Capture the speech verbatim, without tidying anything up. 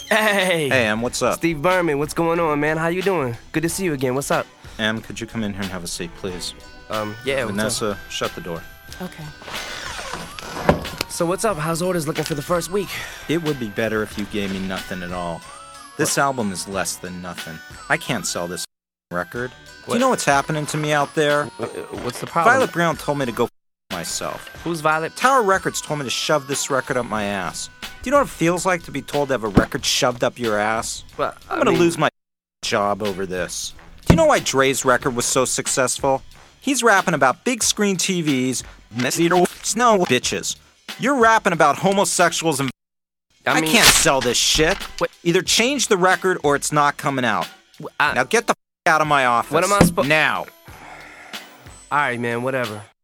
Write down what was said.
Hey! Hey, Em, what's up? Steve Berman, what's going on, man? How you doing? Good to see you again. What's up? Em, could you come in here and have a seat, please? Um, yeah, Vanessa, what's shut the door. Okay. up? So what's up? How's orders looking for the first week? It would be better if you gave me nothing at all. This album is less than nothing. I can't sell this record. Do What? you know what's happening to me out there? Uh, What's the problem? Violet Brown told me to go f myself. Who's Violet? Tower Records told me to shove this record up my ass. Do you know what it feels like to be told to have a record shoved up your ass? Well, I'm I gonna mean- lose my job over this. Do you know why Dre's record was so successful? He's rapping about big screen T Vs, mosquito snow bitches. You're rapping about homosexuals and I, I mean, can't sell this shit. What- Either change the record or it's not coming out. I, Now get the f out of my office. What am I suppo- Now. All right, man. Whatever.